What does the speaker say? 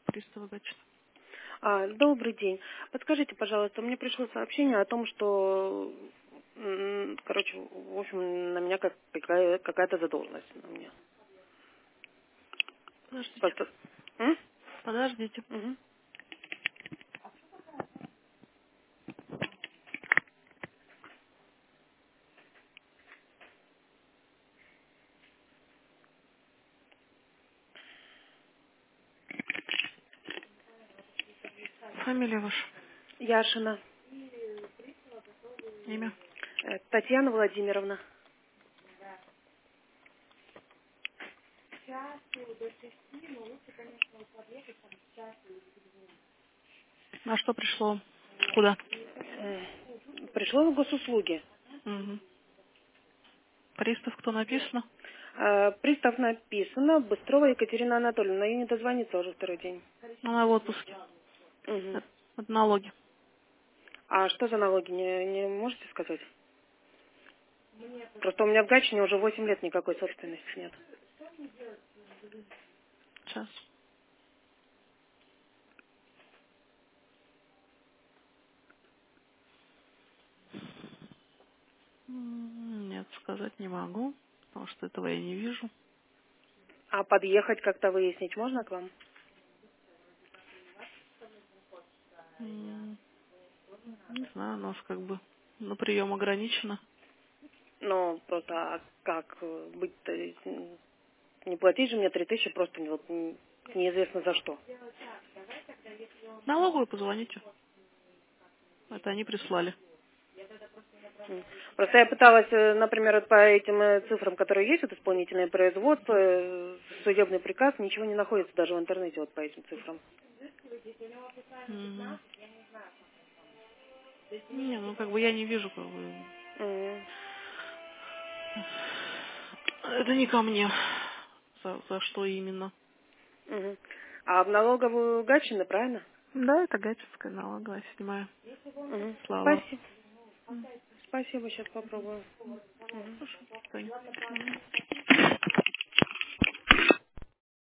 Пристава Гатчина. Добрый день. Подскажите, пожалуйста, мне пришло сообщение о том, что, короче, в общем, на меня какая-то задолженность на мне. Подождите. Просто... М? Подождите. Мгм. Фамилия ваша. Яшина. Имя. Татьяна Владимировна. На что пришло? Куда? Пришло в госуслуги. Угу. Пристав, кто написано? Пристав написано. Быстрова Екатерина Анатольевна. Ей не дозвонится уже второй день. Она в отпуске. Мгм. Это налоги. А что за налоги, не можете сказать? Просто у меня в Гатчине уже 8 лет никакой собственности нет. Сейчас. Нет, сказать не могу, потому что этого я не вижу. А подъехать как-то выяснить можно к вам? Не знаю, у нас как бы на прием ограничено. Ну, просто как быть-то? Не платить же мне 3000 просто неизвестно за что. Налоговую позвоните. Это они прислали. Просто я пыталась, например, вот по этим цифрам, которые есть, вот исполнительное производство, судебный приказ, ничего не находится даже в интернете вот по этим цифрам. Мгм. Не, ну как бы я не вижу, как бы. Мгм. Это не ко мне. За что именно? Мгм. А в налоговую Гатчины, правильно? Да, это Гатчинская налоговая, 7-я. Мгм. Слава. Спасибо. Спасибо, сейчас попробую. Мгм. Хорошо, до свидания.